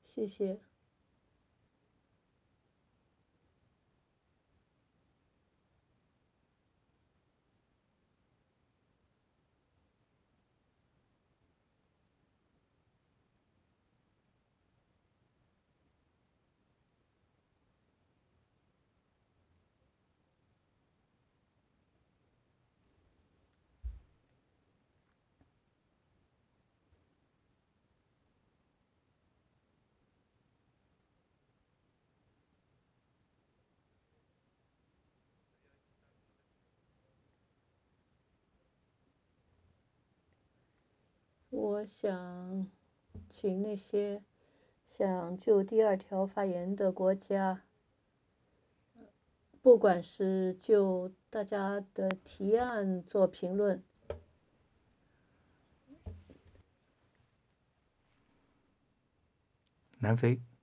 谢谢。我想请那些想就第二条发言的国家，不管是就大家的提案做评论。 南非。